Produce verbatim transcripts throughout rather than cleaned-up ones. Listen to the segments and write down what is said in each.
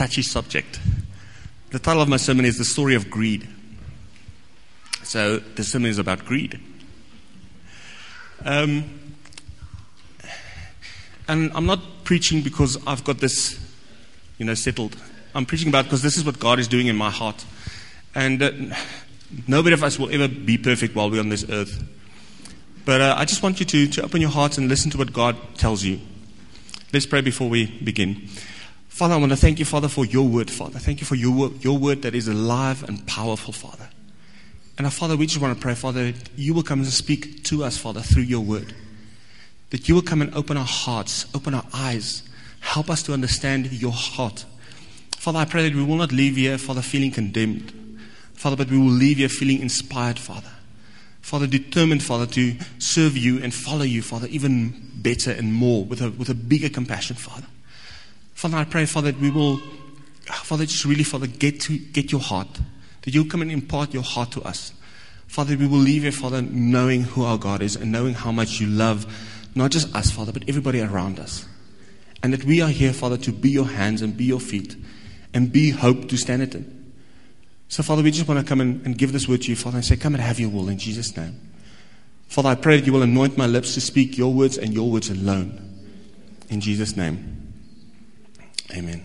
touchy subject. The title of my sermon is The Story of Greed. So the sermon is about greed. Um, and I'm not preaching because I've got this, you know, settled. I'm preaching about because this is what God is doing in my heart. And uh, nobody of us will ever be perfect while we're on this earth. But uh, I just want you to, to open your hearts and listen to what God tells you. Let's pray before we begin. Father, I want to thank you, Father, for your word, Father. Thank you for your word, your word that is alive and powerful, Father. And our Father, we just want to pray, Father, that you will come and speak to us, Father, through your word. That you will come and open our hearts, open our eyes, help us to understand your heart. Father, I pray that we will not leave here, Father, feeling condemned. Father, but we will leave here feeling inspired, Father. Father, determined, Father, to serve you and follow you, Father, even better and more, with a, with a bigger compassion, Father. Father, I pray, Father, that we will, Father, just really, Father, get to get your heart. That you'll come and impart your heart to us. Father, we will leave here, Father, knowing who our God is and knowing how much you love not just us, Father, but everybody around us. And that we are here, Father, to be your hands and be your feet and be hope to stand it in. So, Father, we just want to come and, and give this word to you, Father, and say, come and have your will in Jesus' name. Father, I pray that you will anoint my lips to speak your words and your words alone. In Jesus' name. Amen.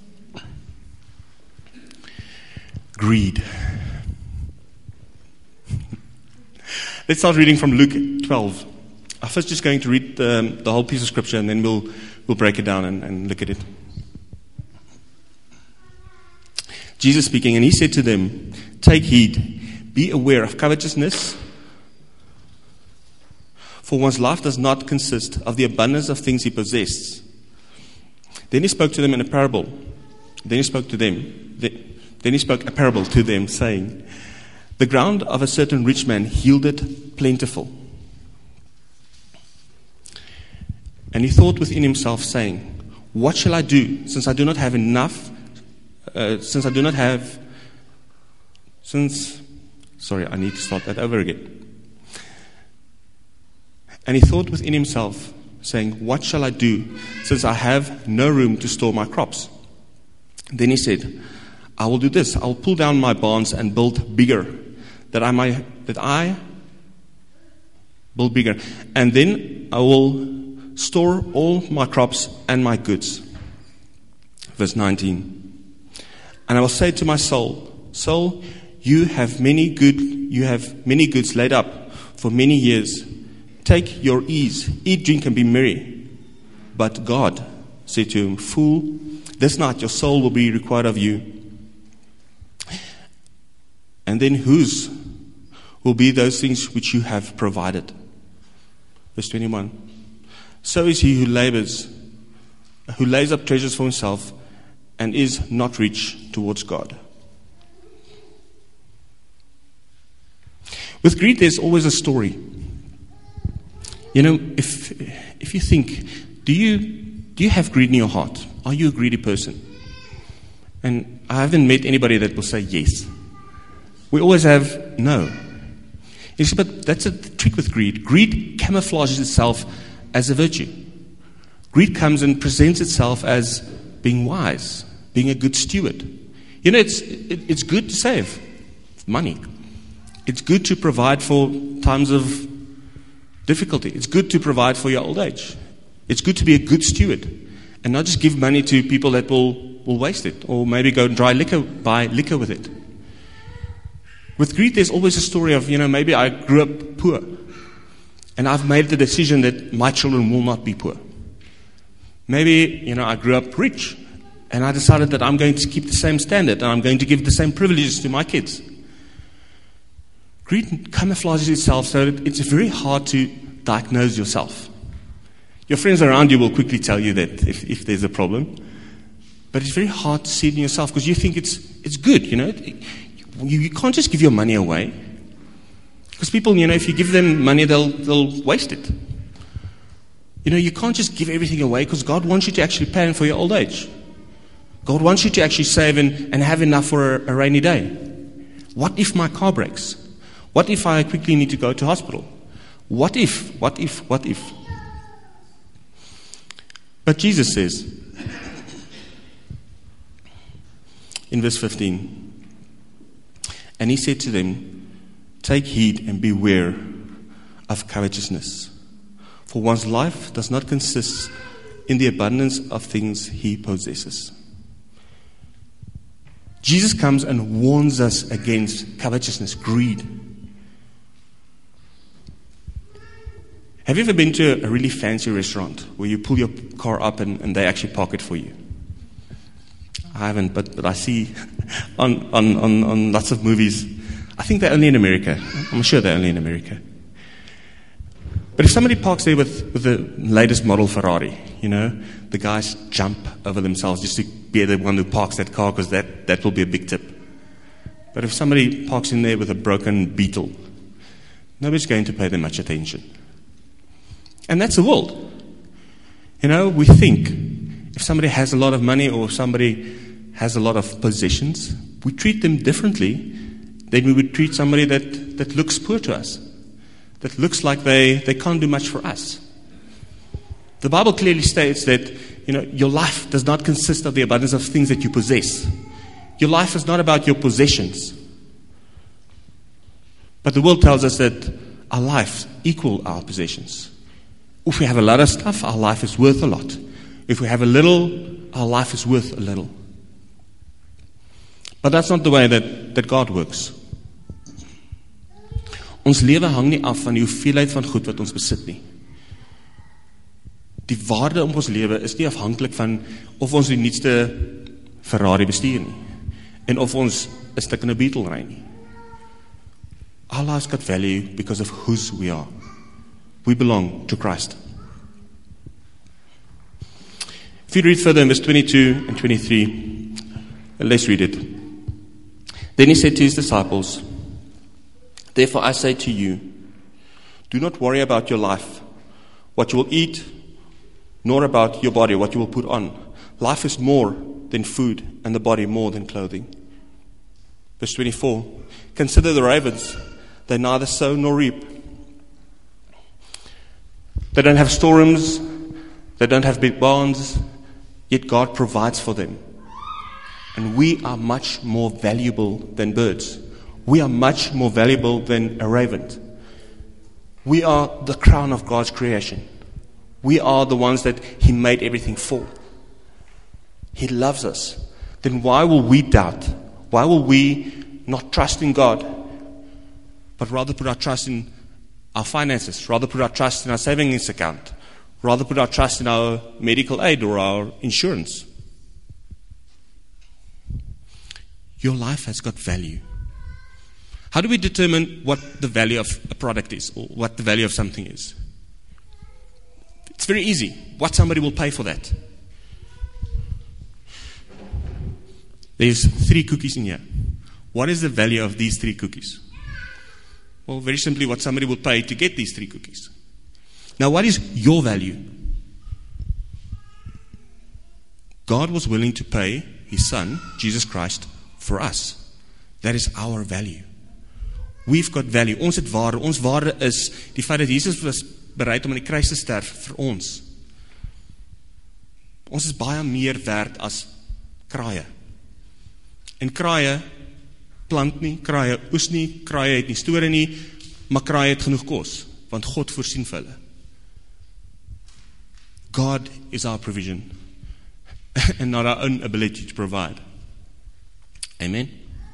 Greed. Let's start reading from Luke twelve. I'm first just going to read the, the whole piece of scripture and then we'll, we'll break it down and, and look at it. Jesus speaking, and he said to them, take heed, be aware of covetousness, for one's life does not consist of the abundance of things he possesses. Then he spoke to them in a parable. Then he spoke to them. Then he spoke a parable to them, saying, the ground of a certain rich man yielded plentiful. And he thought within himself, saying, what shall I do, since I do not have enough Uh, since I do not have, since, sorry, I need to start that over again. And he thought within himself, saying, what shall I do, since I have no room to store my crops? Then he said, I will do this. I will pull down my barns and build bigger, that I might, that I build bigger. And then I will store all my crops and my goods. Verse nineteen. And I will say to my soul, soul, you have many good, you have many goods laid up for many years. Take your ease, eat, drink, and be merry. But God said to him, fool, this night your soul will be required of you. And then whose will be those things which you have provided? Verse twenty-one. So is he who labors, who lays up treasures for himself, and is not rich towards God. With greed, there's always a story. You know, if if you think, do you do you have greed in your heart? Are you a greedy person? And I haven't met anybody that will say yes. We always have no. You see, but that's a trick with greed. Greed camouflages itself as a virtue. Greed comes and presents itself as being wise, being a good steward. You know, it's it, it's good to save money. It's good to provide for times of difficulty. It's good to provide for your old age. It's good to be a good steward and not just give money to people that will, will waste it or maybe go and dry liquor, buy liquor with it. With greed, there's always a story of, you know, maybe I grew up poor and I've made the decision that my children will not be poor. Maybe, you know, I grew up rich and I decided that I'm going to keep the same standard and I'm going to give the same privileges to my kids. Greed camouflages itself so that it's very hard to diagnose yourself. Your friends around you will quickly tell you that if, if there's a problem. But it's very hard to see it in yourself because you think it's it's good, you know. You, you can't just give your money away. Because people, you know, if you give them money, they'll they'll waste it. You know, you can't just give everything away because God wants you to actually plan for your old age. God wants you to actually save and, and have enough for a, a rainy day. What if my car breaks? What if I quickly need to go to hospital? What if, what if, what if? But Jesus says, in verse fifteen. And he said to them, take heed and beware of covetousness, for one's life does not consist in the abundance of things he possesses. Jesus comes and warns us against covetousness, greed. Have you ever been to a really fancy restaurant where you pull your car up and, and they actually park it for you? I haven't, but, but I see on, on, on, on lots of movies. I think they're only in America. I'm sure they're only in America. But if somebody parks there with, with the latest model Ferrari, you know, the guys jump over themselves just to be the one who parks that car, because that, that will be a big tip. But if somebody parks in there with a broken Beetle, nobody's going to pay them much attention. And that's the world. You know, we think if somebody has a lot of money or somebody has a lot of possessions, we treat them differently than we would treat somebody that, that looks poor to us, that looks like they, they can't do much for us. The Bible clearly states that, you know, your life does not consist of the abundance of things that you possess. Your life is not about your possessions. But the world tells us that our lives equal our possessions. If we have a lot of stuff, our life is worth a lot. If we have a little, our life is worth a little. But that's not the way that, that God works. Ons lewe hang nie af van die hoeveelheid van goed wat ons besit nie. Die waarde op ons lewe is nie afhanklik van of ons die nuutste Ferrari bestuur nie, en of ons 'n stuk in 'n Beetle ry nie. Our lives got value because of whose we are. We belong to Christ. If you read further in verse twenty-two and twenty-three, let's read it. Then he said to his disciples, therefore I say to you, do not worry about your life, what you will eat, nor about your body, what you will put on. Life is more than food, and the body more than clothing. Verse twenty-four, consider the ravens, they neither sow nor reap. They don't have storerooms, they don't have big barns, yet God provides for them. And we are much more valuable than birds. We are much more valuable than a raven. We are the crown of God's creation. We are the ones that He made everything for. He loves us. Then why will we doubt? Why will we not trust in God, but rather put our trust in our finances, rather put our trust in our savings account, rather put our trust in our medical aid or our insurance? Your life has got value. How do we determine what the value of a product is, or what the value of something is? It's very easy. What somebody will pay for that. There's three cookies in here. What is the value of these three cookies? Well, very simply, what somebody will pay to get these three cookies. Now, what is your value? God was willing to pay His Son, Jesus Christ, for us. That is our value. We've got value. Ons het waarde. Ons waarde is die feit dat Jesus was bereid om aan die kruis te sterf vir ons. Ons is baie meer werd as kraaie. En kraaie plant nie, kraaie oes nie, kraaie het nie store nie, maar kraaie het genoeg kos, want God voorsien vir hulle. God is our provision, and not our own ability to provide. Amen.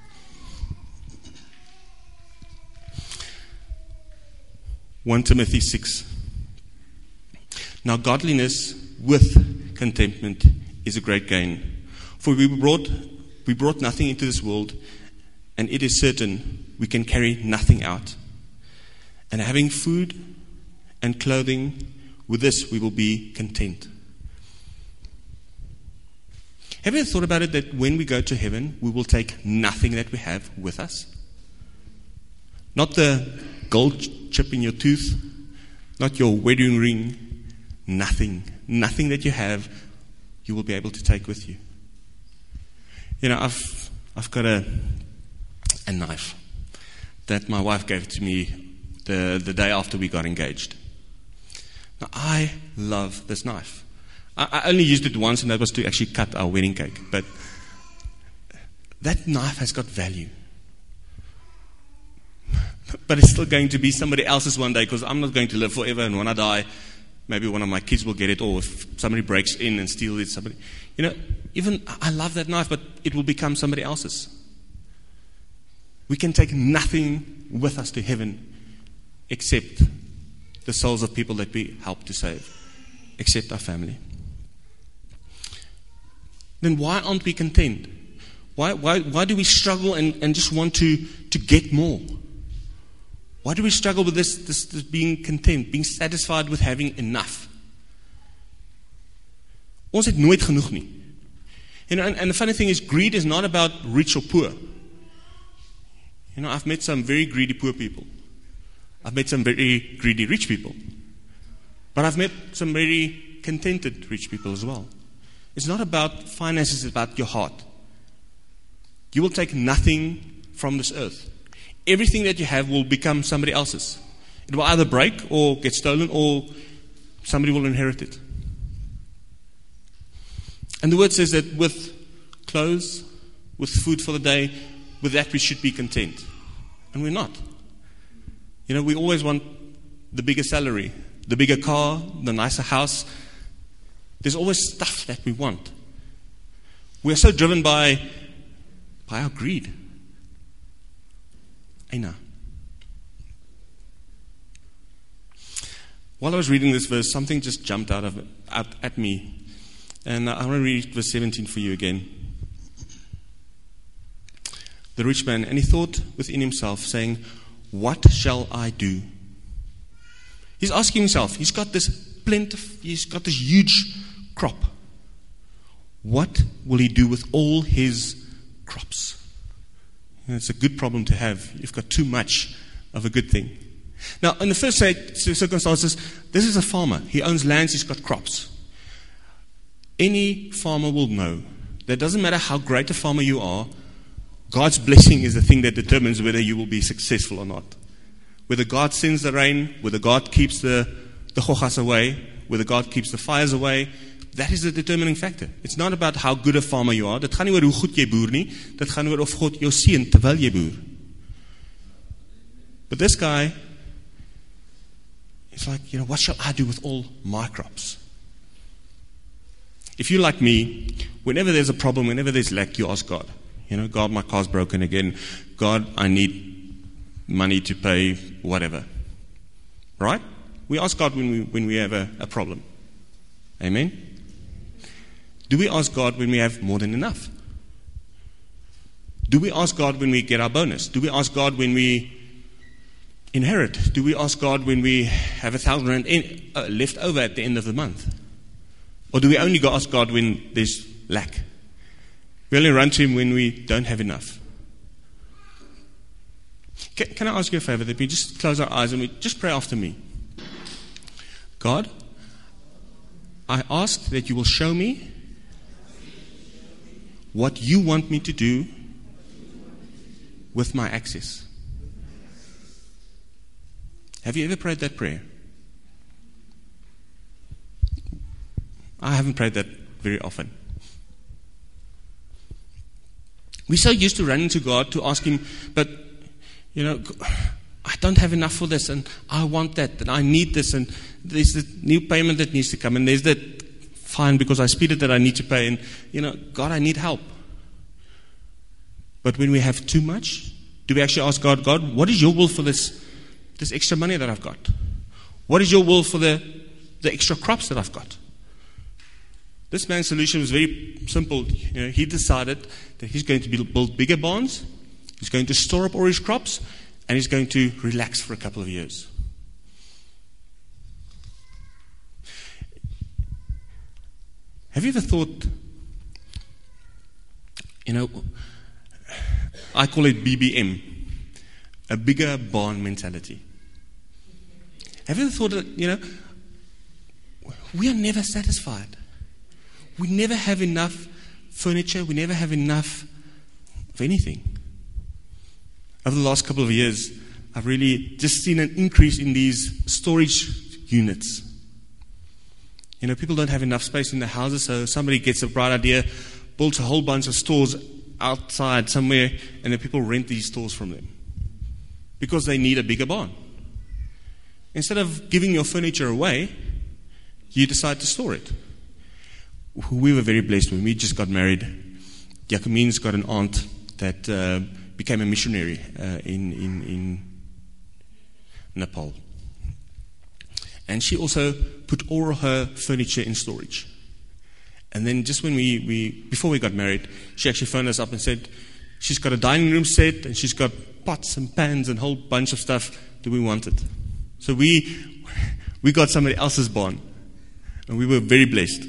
First Timothy six. Now godliness with contentment is a great gain. For we brought we brought nothing into this world, and it is certain we can carry nothing out. And having food and clothing, with this we will be content. Have you ever thought about it that when we go to heaven, we will take nothing that we have with us? Not the gold chip in your tooth, not your wedding ring, nothing. Nothing that you have, you will be able to take with you. You know, I've I've got a a knife that my wife gave to me the, the day after we got engaged. Now, I love this knife. I, I only used it once, and that was to actually cut our wedding cake. But that knife has got value. But it's still going to be somebody else's one day, because I'm not going to live forever, and when I die, maybe one of my kids will get it, or if somebody breaks in and steals it, somebody, you know, even, I love that knife, but it will become somebody else's. We can take nothing with us to heaven except the souls of people that we help to save, except our family. Then why aren't we content? Why, why, why do we struggle and, and just want to, to get more? Why do we struggle with this, this, this being content, being satisfied with having enough? Ons het nooit genoeg nie. You know, and, and the funny thing is, greed is not about rich or poor. You know, I've met some very greedy poor people. I've met some very greedy rich people. But I've met some very contented rich people as well. It's not about finances, it's about your heart. You will take nothing from this earth. Everything that you have will become somebody else's. It will either break or get stolen, or somebody will inherit it. And the word says that with clothes, with food for the day, with that we should be content. And we're not. You know, we always want the bigger salary, the bigger car, the nicer house. There's always stuff that we want. We're so driven by, by our greed. Aina. While I was reading this verse, something just jumped out of out at me. And I want to read verse seventeen for you again. The rich man, and he thought within himself, saying, what shall I do? He's asking himself, he's got this plentiful, he's got this huge crop. What will he do with all his crops? And it's a good problem to have. You've got too much of a good thing. Now, in the first circumstances, this is a farmer. He owns lands, he's got crops. Any farmer will know that it doesn't matter how great a farmer you are, God's blessing is the thing that determines whether you will be successful or not. Whether God sends the rain, whether God keeps the, the chochas away, whether God keeps the fires away, that is the determining factor. It's not about how good a farmer you are. Dit gaan nie oor hoe goed jy boer nie. Dit gaan oor of God jou seën terwyl jy boer. But this guy is like, you know, what shall I do with all my crops? If you're like me, whenever there's a problem, whenever there's lack, you ask God. You know, God, my car's broken again. God, I need money to pay whatever. Right? We ask God when we, when we have a, a problem. Amen? Do we ask God when we have more than enough? Do we ask God when we get our bonus? Do we ask God when we inherit? Do we ask God when we have a thousand rand in, uh, left over at the end of the month? Or do we only go ask God when there's lack? We only run to Him when we don't have enough. Can, can I ask you a favor that we just close our eyes and we just pray after me? God, I ask that you will show me what you want me to do with my access. Have you ever prayed that prayer? I haven't prayed that very often. We're so used to running to God to ask Him, but, you know, I don't have enough for this, and I want that, and I need this, and there's the new payment that needs to come, and there's that fine because I speeded that I need to pay, and, you know, God, I need help. But when we have too much, do we actually ask God, God, what is your will for this, this extra money that I've got? What is your will for the, the extra crops that I've got? This man's solution was very simple. You know, he decided that he's going to build bigger barns, he's going to store up all his crops, and he's going to relax for a couple of years. Have you ever thought, you know, I call it B B M, a bigger barn mentality. Have you ever thought that, you know, we are never satisfied. We never have enough furniture. We never have enough of anything. Over the last couple of years, I've really just seen an increase in these storage units. You know, people don't have enough space in their houses, so somebody gets a bright idea, builds a whole bunch of stores outside somewhere, and then people rent these stores from them because they need a bigger barn. Instead of giving your furniture away, you decide to store it. We were very blessed when we just got married. Jacquemine's got an aunt that uh, became a missionary uh, in, in, in Nepal. And she also put all her furniture in storage. And then just when we, we, before we got married, she actually phoned us up and said, she's got a dining room set and she's got pots and pans and a whole bunch of stuff that we wanted. So we, we got somebody else's barn. And we were very blessed.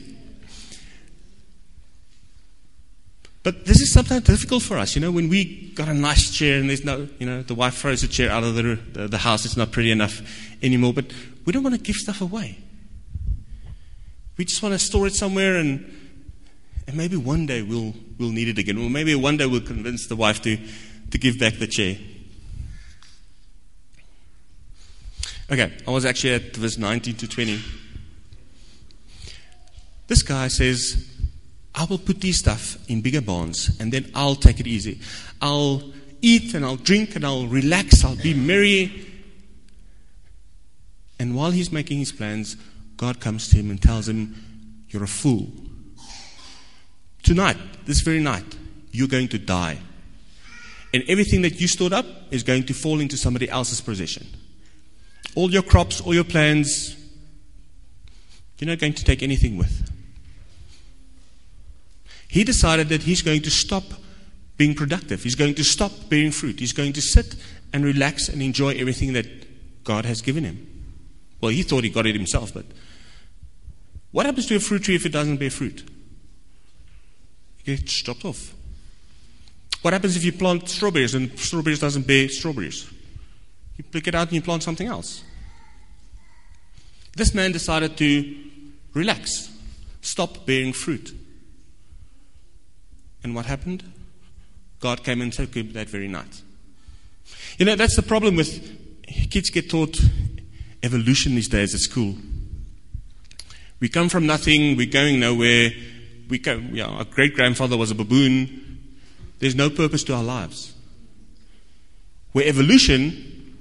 But this is sometimes difficult for us, you know, when we got a nice chair and there's no, you know, the wife throws a chair out of the, the, the house, it's not pretty enough anymore, but we don't want to give stuff away. We just want to store it somewhere, and and maybe one day we'll we'll need it again. Or maybe one day we'll convince the wife to, to give back the chair. Okay, I was actually at verse nineteen to twenty. This guy says, I will put these stuff in bigger barns, and then I'll take it easy. I'll eat and I'll drink and I'll relax, I'll be merry. And while he's making his plans, God comes to him and tells him, you're a fool. Tonight, this very night, you're going to die. And everything that you stored up is going to fall into somebody else's possession. All your crops, all your plans, you're not going to take anything with. He decided that he's going to stop being productive. He's going to stop bearing fruit. He's going to sit and relax and enjoy everything that God has given him. Well, he thought he got it himself, but what happens to a fruit tree if it doesn't bear fruit? It gets chopped off. What happens if you plant strawberries and strawberries doesn't bear strawberries? You pick it out and you plant something else. This man decided to relax, stop bearing fruit. And what happened? God came and took him that very night. You know, that's the problem with kids get taught evolution these days at school. We come from nothing, we're going nowhere. We come, yeah, our great-grandfather was a baboon. There's no purpose to our lives. Where evolution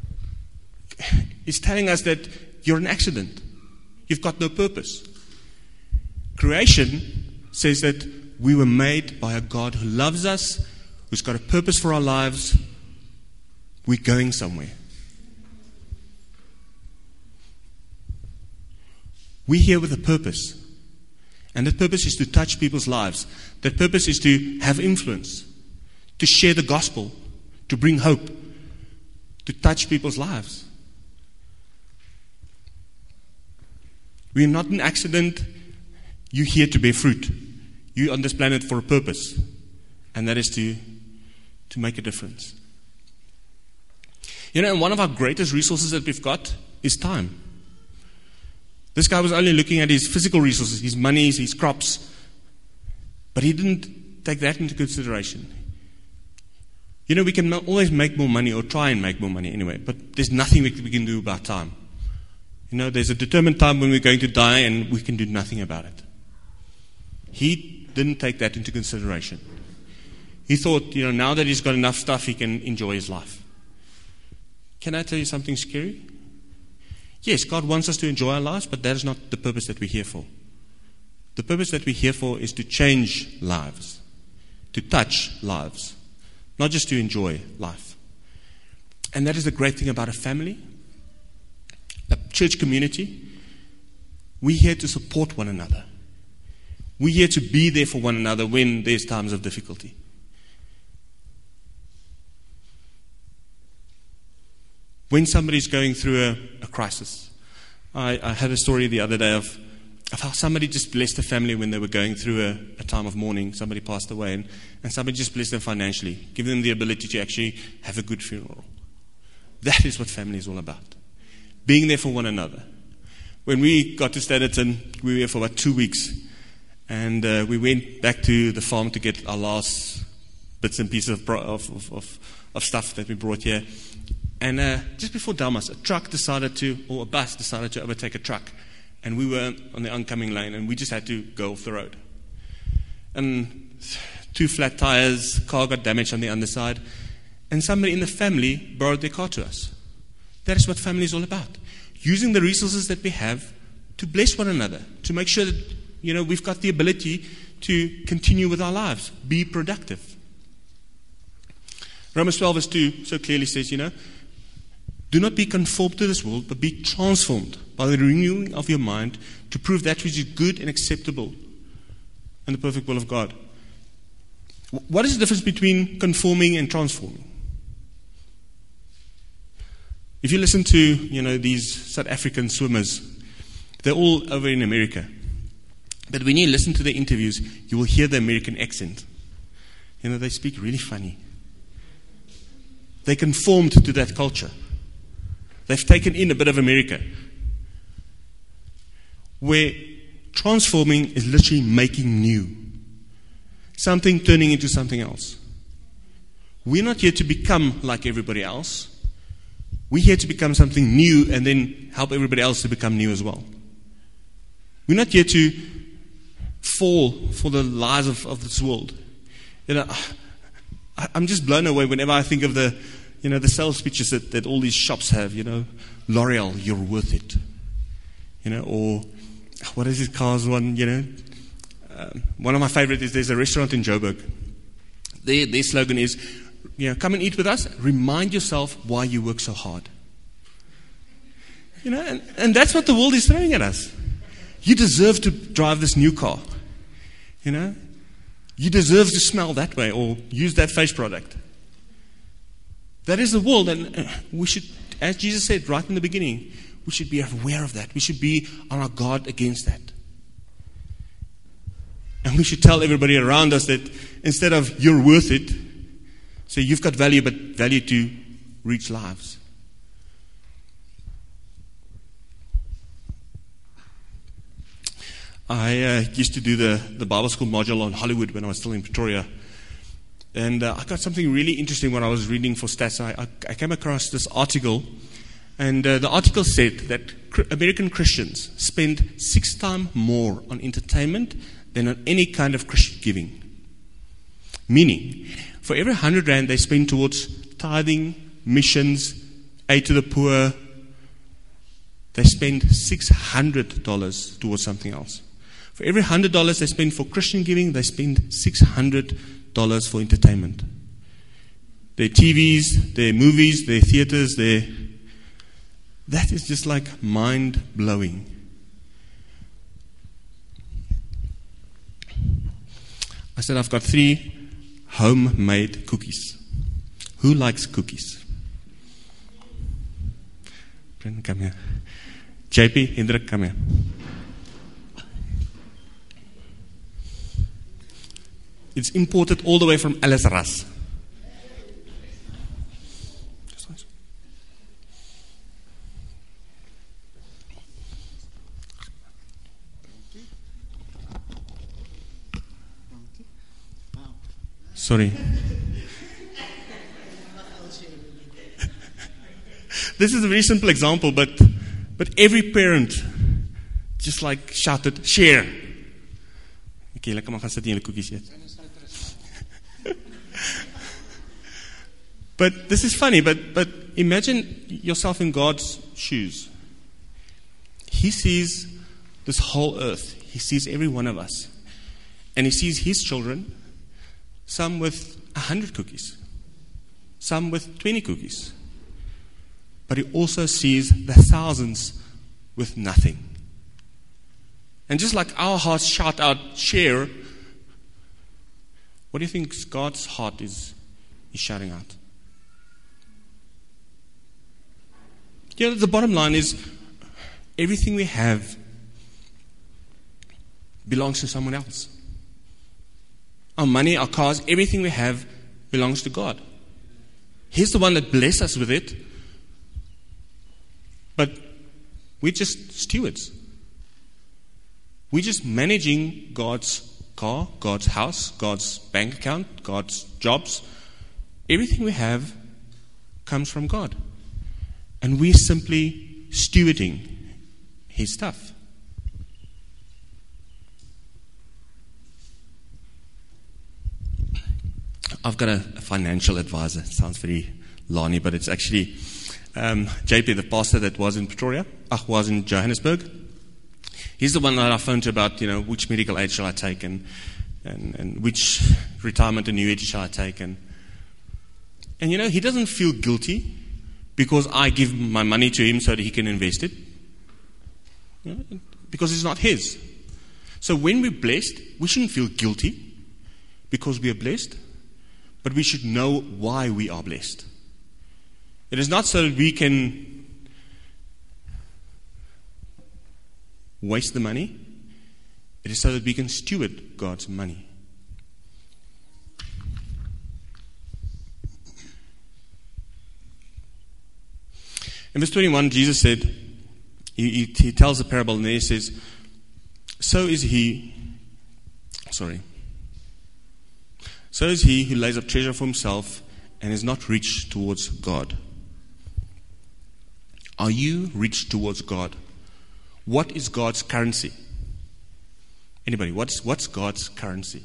is telling us that you're an accident. You've got no purpose. Creation says that we were made by a God who loves us, who's got a purpose for our lives. We're going somewhere. We're here with a purpose. And that purpose is to touch people's lives. That purpose is to have influence, to share the gospel, to bring hope, to touch people's lives. We're not an accident. You're here to bear fruit. You're on this planet for a purpose. And that is to, to make a difference. You know, and one of our greatest resources that we've got is time. This guy was only looking at his physical resources, his money, his crops, but he didn't take that into consideration. You know, we can always make more money, or try and make more money anyway, but there's nothing we can do about time. You know, there's a determined time when we're going to die, and we can do nothing about it. He didn't take that into consideration. He thought, you know, now that he's got enough stuff, he can enjoy his life. Can I tell you something scary? Yes, God wants us to enjoy our lives, but that is not the purpose that we're here for. The purpose that we're here for is to change lives, to touch lives, not just to enjoy life. And that is the great thing about a family, a church community. We're here to support one another. We're here to be there for one another when there's times of difficulty. When somebody's going through a, a crisis. I, I had a story the other day of, of how somebody just blessed a family when they were going through a, a time of mourning. Somebody passed away, and, and somebody just blessed them financially, giving them the ability to actually have a good funeral. That is what family is all about. Being there for one another. When we got to Standerton, we were here for about two weeks. And uh, we went back to the farm to get our last bits and pieces of, of, of, of stuff that we brought here. And uh, just before Damas, a truck decided to, or a bus decided to overtake a truck. And we were on the oncoming lane, and we just had to go off the road. And two flat tires, car got damaged on the underside, and somebody in the family borrowed their car to us. That is what family is all about. Using the resources that we have to bless one another, to make sure that, you know, we've got the ability to continue with our lives, be productive. Romans twelve verse two so clearly says, you know, do not be conformed to this world, but be transformed by the renewing of your mind to prove that which is good and acceptable and the perfect will of God. What is the difference between conforming and transforming? If you listen to, you know, these South African swimmers, they're all over in America. But when you listen to their interviews, you will hear the American accent. You know, they speak really funny. They conformed to that culture. They've taken in a bit of America. Where transforming is literally making new. Something turning into something else. We're not here to become like everybody else. We're here to become something new and then help everybody else to become new as well. We're not here to fall for the lies of, of this world. You know, I, I'm just blown away whenever I think of the, you know, the sales pitches that, that all these shops have. You know, L'Oreal, you're worth it. You know, or what is his car's one? You know, um, one of my favorite is there's a restaurant in Joburg. Their their slogan is, you know, come and eat with us. Remind yourself why you work so hard. You know, and, and that's what the world is throwing at us. You deserve to drive this new car. You know, you deserve to smell that way or use that face product. That is the world, and we should, as Jesus said right in the beginning, we should be aware of that. We should be on our guard against that. And we should tell everybody around us that instead of you're worth it, say you've got value, but value to reach lives. I uh, used to do the, the Bible school module on Hollywood when I was still in Pretoria. And uh, I got something really interesting when I was reading for stats. I, I, I came across this article, and uh, the article said that cr- American Christians spend six times more on entertainment than on any kind of Christian giving. Meaning, for every hundred rand they spend towards tithing, missions, aid to the poor, they spend six hundred dollars towards something else. For every one hundred dollars they spend for Christian giving, they spend six hundred dollars for entertainment. Their T Vs, their movies, their theaters, their... That is just like mind-blowing. I said I've got three homemade cookies. Who likes cookies? Brendan, come here. J P, Hendrik, come here. It's imported all the way from Alice Ras. Sorry. This is a very simple example, but but every parent just like shouted, share. Okay, lekker maar gaan sit en julle koekies eet. But this is funny, but but imagine yourself in God's shoes. He sees this whole earth. He sees every one of us. And he sees his children, some with a hundred cookies, some with twenty cookies. But he also sees the thousands with nothing. And just like our hearts shout out, share, what do you think God's heart is, is shouting out? You know, the bottom line is, everything we have belongs to someone else. Our money, our cars, everything we have belongs to God. He's the one that blessed us with it. But we're just stewards. We're just managing God's car, God's house, God's bank account, God's jobs. Everything we have comes from God. And we're simply stewarding His stuff. I've got a, a financial advisor. It sounds very Lani, but it's actually um, J P, the pastor that was in Pretoria, uh, was in Johannesburg. He's the one that I phoned to about, you know, which medical aid shall I take and, and, and which retirement annuity shall I take. And, and, you know, he doesn't feel guilty because I give my money to him so that he can invest it. You know, because it's not his. So when we're blessed, we shouldn't feel guilty because we are blessed, but we should know why we are blessed. It is not so that we can waste the money. It is so that we can steward God's money. In verse twenty-one, Jesus said, he, he, he tells a parable and there he says, so is he, sorry, so is he who lays up treasure for himself and is not rich towards God. Are you rich towards God? What is God's currency? Anybody, what's, what's God's currency?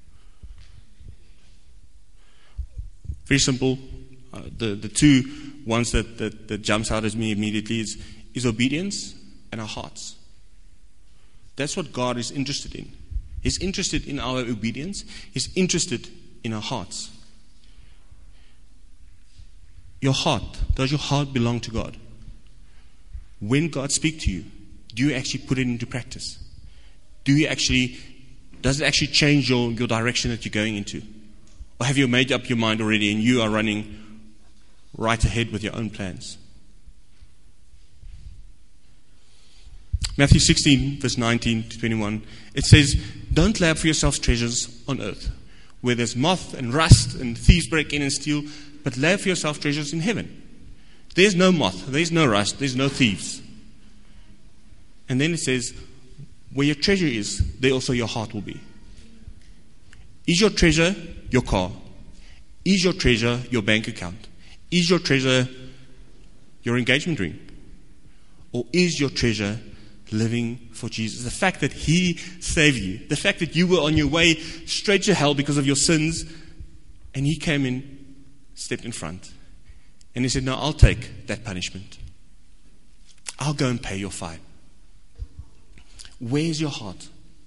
Very simple. Uh, the, the two ones that, that, that jumps out at me immediately is, is obedience and our hearts. That's what God is interested in. He's interested in our obedience. He's interested in our hearts. Your heart, does your heart belong to God? When God speaks to you, do you actually put it into practice? Do you actually, does it actually change your, your direction that you're going into? Or have you made up your mind already and you are running right ahead with your own plans? Matthew sixteen, verse nineteen to twenty-one, it says, don't lay up for yourselves treasures on earth, where there's moth and rust and thieves break in and steal, but lay up for yourself treasures in heaven. There's no moth, there's no rust, there's no thieves. And then it says, where your treasure is, there also your heart will be. Is your treasure your car? Is your treasure your bank account? Is your treasure your engagement ring? Or is your treasure living for Jesus? The fact that He saved you, the fact that you were on your way straight to hell because of your sins, and He came in, stepped in front, and He said, no, I'll take that punishment. I'll go and pay your fine. Where's your heart?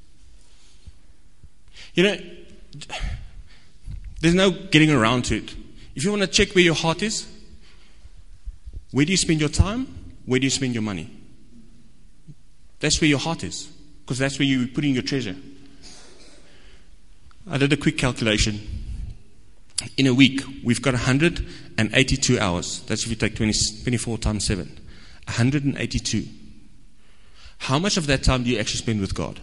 You know, there's no getting around to it. If you want to check where your heart is, where do you spend your time? Where do you spend your money? That's where your heart is, because that's where you're putting your treasure. I did a quick calculation. In a week, we've got one hundred eighty-two hours. That's if you take twenty, twenty-four times seven. one hundred eighty-two. How much of that time do you actually spend with God?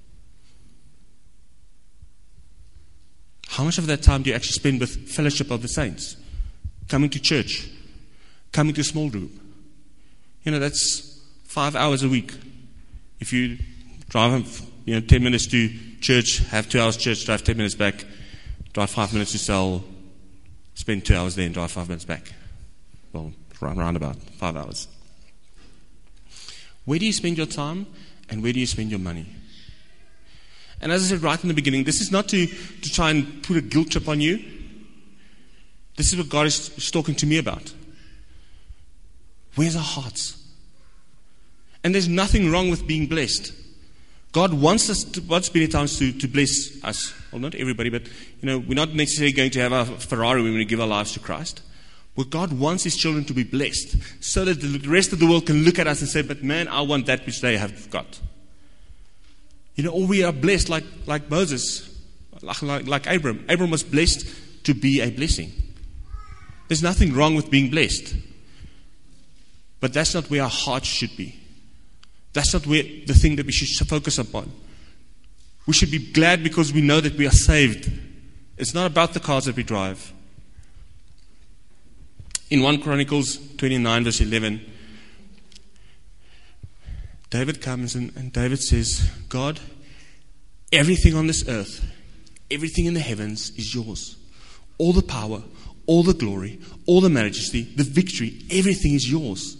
How much of that time do you actually spend with fellowship of the saints? Coming to church? Coming to a small group? You know, that's five hours a week. If you drive, you know, ten minutes to church, have two hours church, drive ten minutes back, drive five minutes to sell, spend two hours there and drive five minutes back. Well, round about five hours. Where do you spend your time and where do you spend your money? And as I said right in the beginning, this is not to, to try and put a guilt trip on you. This is what God is, is talking to me about. Where's our hearts? And there's nothing wrong with being blessed. God wants us to, wants many times to, to bless us. Well, not everybody, but you know, we're not necessarily going to have a Ferrari when we give our lives to Christ. Well, God wants His children to be blessed so that the rest of the world can look at us and say, but man, I want that which they have got. You know, or we are blessed like, like Moses, like, like, like Abram. Abram was blessed to be a blessing. There's nothing wrong with being blessed. But that's not where our hearts should be. That's not where the thing that we should focus upon. We should be glad because we know that we are saved. It's not about the cars that we drive. In First Chronicles twenty-nine, verse eleven, David comes and, and David says, God, everything on this earth, everything in the heavens is yours. All the power, all the glory, all the majesty, the victory, everything is yours.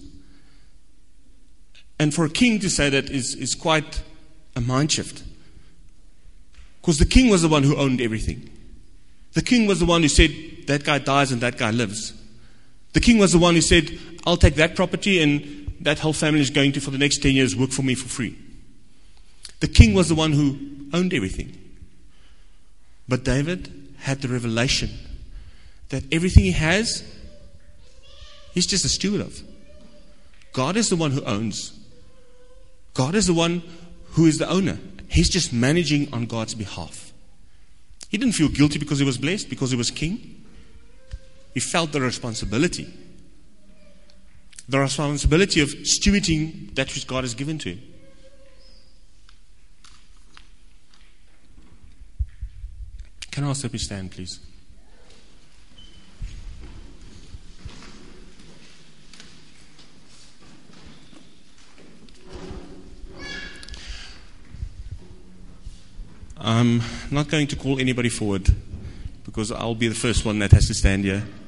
And for a king to say that is, is quite a mind shift. Because the king was the one who owned everything. The king was the one who said, that guy dies and that guy lives. The king was the one who said, I'll take that property and that whole family is going to, for the next ten years, work for me for free. The king was the one who owned everything. But David had the revelation that everything he has, he's just a steward of. God is the one who owns. God is the one who is the owner. He's just managing on God's behalf. He didn't feel guilty because he was blessed, because he was king. He felt the responsibility. The responsibility of stewarding that which God has given to him. Can I ask that we stand, please? I'm not going to call anybody forward because I'll be the first one that has to stand here.